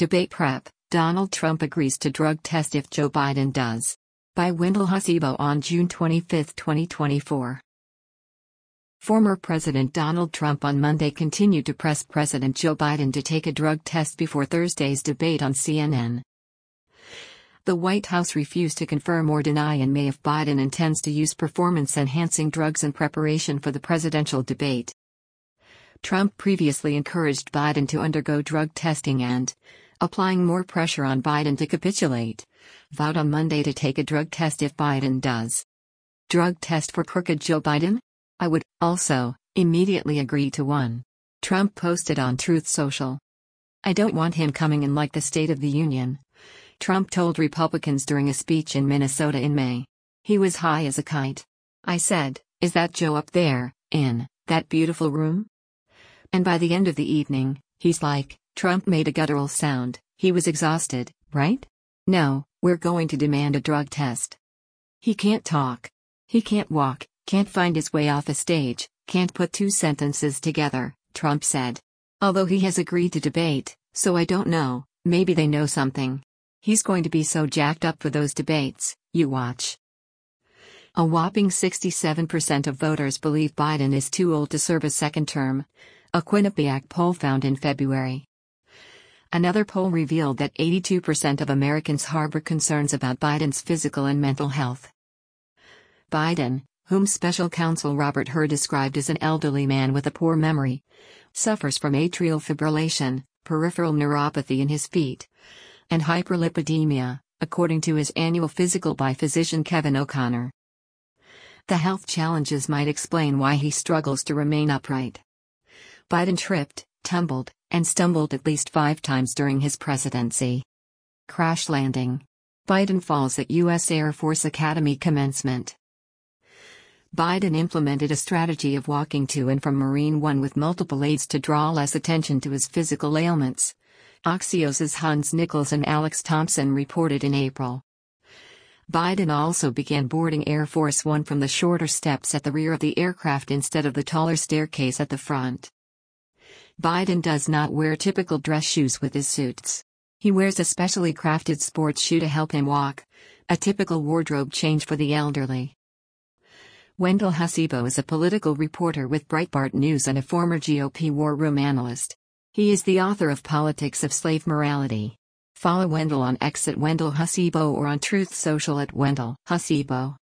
Debate prep: Donald Trump agrees to drug test if Joe Biden does. By Wendell Hasibo on June 25, 2024. Former President Donald Trump on Monday continued to press President Joe Biden to take a drug test before Thursday's debate on CNN. The White House refused to confirm or deny in May if Biden intends to use performance-enhancing drugs in preparation for the presidential debate. Trump previously encouraged Biden to undergo drug testing and, applying more pressure on Biden to capitulate, vowed on Monday to take a drug test if Biden does. Drug test for crooked Joe Biden? I would, also, immediately agree to one. Trump posted on Truth Social. I don't want him coming in like the State of the Union, Trump told Republicans during a speech in Minnesota in May. He was high as a kite. I said, "Is that Joe up there, in that beautiful room?" And by the end of the evening, he's like, Trump made a guttural sound, he was exhausted, right? No, we're going to demand a drug test. He can't talk. He can't walk, can't find his way off a stage, can't put two sentences together, Trump said. Although he has agreed to debate, so I don't know, maybe they know something. He's going to be so jacked up for those debates, you watch. A whopping 67% of voters believe Biden is too old to serve a second term, a Quinnipiac poll found in February. Another poll revealed that 82% of Americans harbor concerns about Biden's physical and mental health. Biden, whom special counsel Robert Hur described as an elderly man with a poor memory, suffers from atrial fibrillation, peripheral neuropathy in his feet, and hyperlipidemia, according to his annual physical by physician Kevin O'Connor. The health challenges might explain why he struggles to remain upright. Biden tripped, tumbled, and stumbled at least 5 times during his presidency. Crash landing. Biden falls at U.S. Air Force Academy commencement. Biden implemented a strategy of walking to and from Marine One with multiple aides to draw less attention to his physical ailments, Axios' Hans Nichols and Alex Thompson reported in April. Biden also began boarding Air Force One from the shorter steps at the rear of the aircraft instead of the taller staircase at the front. Biden does not wear typical dress shoes with his suits. He wears a specially crafted sports shoe to help him walk, a typical wardrobe change for the elderly. Wendell Hasibo is a political reporter with Breitbart News and a former GOP war room analyst. He is the author of Politics of Slave Morality. Follow Wendell on X at Wendell Hasibo or on Truth Social at Wendell Hasibo.